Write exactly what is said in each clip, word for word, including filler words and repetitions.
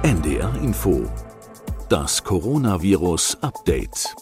N D R Info. Das Coronavirus-Update.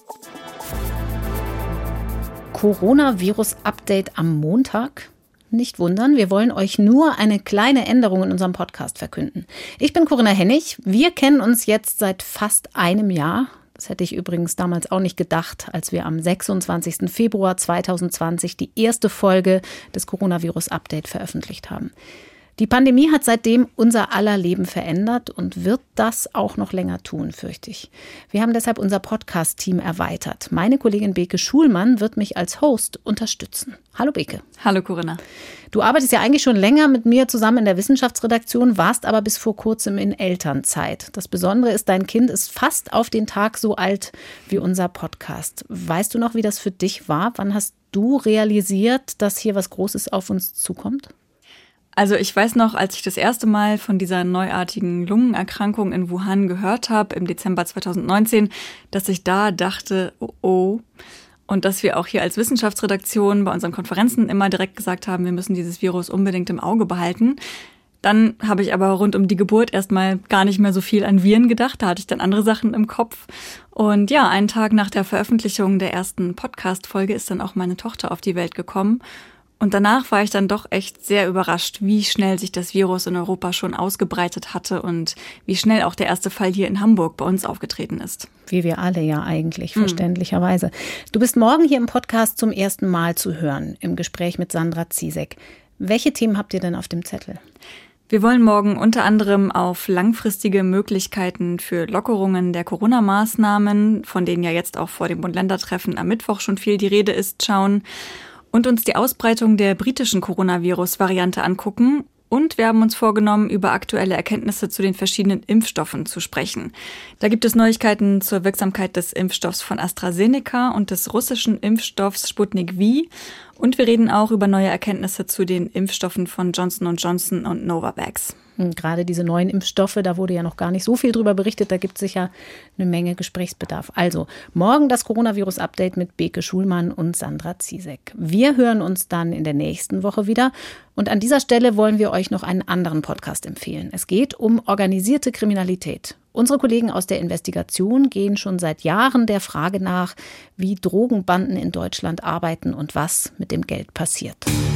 Coronavirus-Update am Montag? Nicht wundern, wir wollen euch nur eine kleine Änderung in unserem Podcast verkünden. Ich bin Corinna Hennig. Wir kennen uns jetzt seit fast einem Jahr. Das hätte ich übrigens damals auch nicht gedacht, als wir am sechsundzwanzigsten Februar zweitausendzwanzig die erste Folge des Coronavirus-Update veröffentlicht haben. Die Pandemie hat seitdem unser aller Leben verändert und wird das auch noch länger tun, fürchte ich. Wir haben deshalb unser Podcast-Team erweitert. Meine Kollegin Beke Schulmann wird mich als Host unterstützen. Hallo Beke. Hallo Corinna. Du arbeitest ja eigentlich schon länger mit mir zusammen in der Wissenschaftsredaktion, warst aber bis vor kurzem in Elternzeit. Das Besondere ist, dein Kind ist fast auf den Tag so alt wie unser Podcast. Weißt du noch, wie das für dich war? Wann hast du realisiert, dass hier was Großes auf uns zukommt? Also ich weiß noch, als ich das erste Mal von dieser neuartigen Lungenerkrankung in Wuhan gehört habe, im Dezember zweitausendneunzehn, dass ich da dachte, oh oh. Und dass wir auch hier als Wissenschaftsredaktion bei unseren Konferenzen immer direkt gesagt haben, wir müssen dieses Virus unbedingt im Auge behalten. Dann habe ich aber rund um die Geburt erstmal gar nicht mehr so viel an Viren gedacht. Da hatte ich dann andere Sachen im Kopf. Und ja, einen Tag nach der Veröffentlichung der ersten Podcast-Folge ist dann auch meine Tochter auf die Welt gekommen. Und danach war ich dann doch echt sehr überrascht, wie schnell sich das Virus in Europa schon ausgebreitet hatte und wie schnell auch der erste Fall hier in Hamburg bei uns aufgetreten ist. Wie wir alle ja eigentlich, verständlicherweise. Du bist morgen hier im Podcast zum ersten Mal zu hören, im Gespräch mit Sandra Ziesek. Welche Themen habt ihr denn auf dem Zettel? Wir wollen morgen unter anderem auf langfristige Möglichkeiten für Lockerungen der Corona-Maßnahmen, von denen ja jetzt auch vor dem Bund-Länder-Treffen am Mittwoch schon viel die Rede ist, schauen. Und uns die Ausbreitung der britischen Coronavirus-Variante angucken. Und wir haben uns vorgenommen, über aktuelle Erkenntnisse zu den verschiedenen Impfstoffen zu sprechen. Da gibt es Neuigkeiten zur Wirksamkeit des Impfstoffs von AstraZeneca und des russischen Impfstoffs Sputnik V. Und wir reden auch über neue Erkenntnisse zu den Impfstoffen von Johnson und Johnson und Novavax. Gerade diese neuen Impfstoffe, da wurde ja noch gar nicht so viel drüber berichtet, da gibt es sicher eine Menge Gesprächsbedarf. Also, morgen das Coronavirus-Update mit Beke Schulmann und Sandra Ziesek. Wir hören uns dann in der nächsten Woche wieder. Und an dieser Stelle wollen wir euch noch einen anderen Podcast empfehlen. Es geht um organisierte Kriminalität. Unsere Kollegen aus der Investigation gehen schon seit Jahren der Frage nach, wie Drogenbanden in Deutschland arbeiten und was mit dem Geld passiert.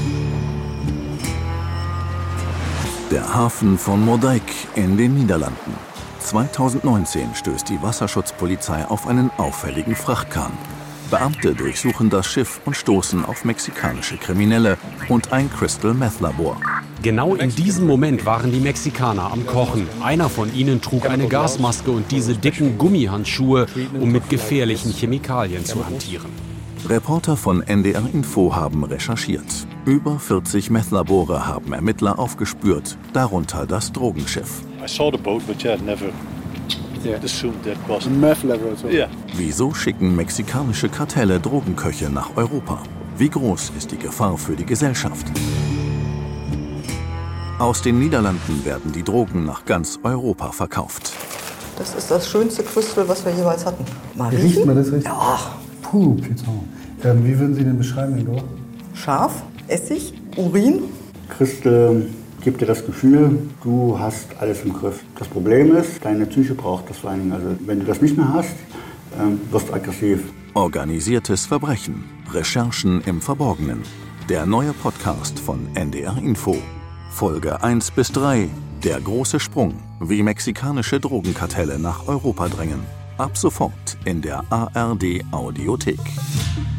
Der Hafen von Moerdijk in den Niederlanden. zweitausendneunzehn stößt die Wasserschutzpolizei auf einen auffälligen Frachtkahn. Beamte durchsuchen das Schiff und stoßen auf mexikanische Kriminelle und ein Crystal-Meth-Labor. Genau in diesem Moment waren die Mexikaner am Kochen. Einer von ihnen trug eine Gasmaske und diese dicken Gummihandschuhe, um mit gefährlichen Chemikalien zu hantieren. Reporter von N D R Info haben recherchiert. Über vierzig Meth-Labore haben Ermittler aufgespürt, darunter das Drogenschiff. I saw the boat, but yeah, never assumed that was a meth laboratory. Yeah. Wieso schicken mexikanische Kartelle Drogenköche nach Europa? Wie groß ist die Gefahr für die Gesellschaft? Aus den Niederlanden werden die Drogen nach ganz Europa verkauft. Das ist das schönste Crystal, was wir jeweils hatten. Mal Riecht riechen? man das richtig? Ja. Puh, Piton. Ähm, wie würden Sie den beschreiben, Ingo? Scharf, Essig, Urin. Crystal gibt dir das Gefühl, du hast alles im Griff. Das Problem ist, deine Psyche braucht das vor allen Dingen. Also wenn du das nicht mehr hast, ähm, wirst du aggressiv. Organisiertes Verbrechen. Recherchen im Verborgenen. Der neue Podcast von N D R Info. Folge eins bis drei. Der große Sprung. Wie mexikanische Drogenkartelle nach Europa drängen. Ab sofort in der A R D Audiothek.